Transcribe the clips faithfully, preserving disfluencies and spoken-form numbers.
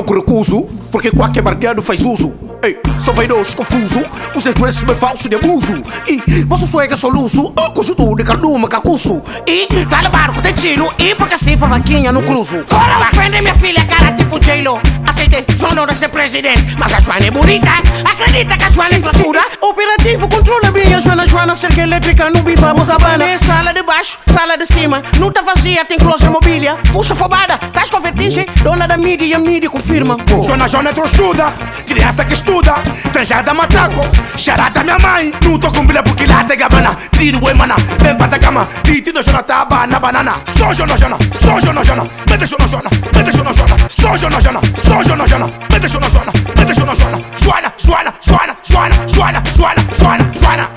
que recuso, porque qualquer barbeado faz uso. Ei, sou vaidoso, confuso, os interesses me falso de abuso. E você suega soluço, o conjunto de cardume cacuço. E tá no barco, tem tiro, e porque assim foi vaquinha no cruzo. Fora lá, frente minha filha, cara tipo J-Lo. Aceitei, João não ser presidente, mas a Joana é bonita. Acredita que a Joana é classura. Operativo, controla bem a Joana, Joana, cerca elétrica, no bifa, bozabana. É sala de baixo, sala de cima, não tá vazia, tem closet mobília. Fusca fobada, tás com vertigem, dona da mídia e a mídia confirma. Oh. Joana, Joana é trouxuda, criança que estuda, estrangeira matraco, charada minha mãe. Não tô com bilha porque lá tem gabana, tiro e mana, vem pra essa cama, titido Joana taba na banana. Só Joana, Joana, só Joana, Joana, me deixa Joana, Joana, me deixa Joana, Joana, só Joana, Joana, só Joana, Joana, me deixa Joana, Joana, me deixa Joana, Joana, Joana, Joana, Joana, Joana, Joana, Joana, Joana, Joana.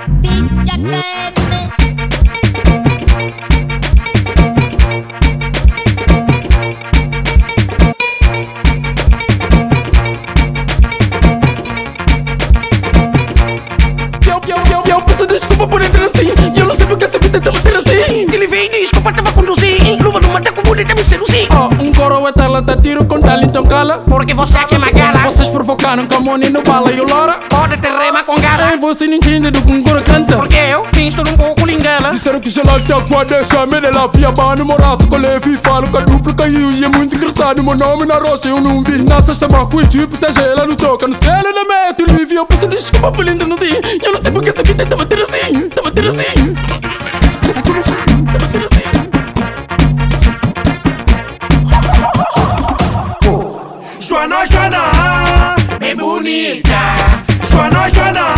Eu peço desculpa por entrar assim. Eu não sei porque essa vida tá batendo assim. Ele veio e desculpa, tava conduzir. Luva no mata com bonita me seduzir. Oh, um coro é talenta, tiro com talento, então cala. Porque você aqui é magala. Vocês provocaram com a Moni no bala e o Lora. Pode ter rema com gala. Ei, você não entende do que um coro canta. Porque eu pinto um pouco lingala. Disseram que gelata com a deixa, me de lá fia bano, moraço com leve. Falo com a dupla caiu e é muito engraçado. Meu nome na rocha eu não vi. Nasce essa barco e tipo, tá gela no toca. No céu da meta, ele vive. Eu peço desculpa por entrar assim. Eu não sei porque essa vida tá batendo assim. Tá batendo assim. Tá batendo assim. Joana, Joana, bem bonita. Joana, Joana.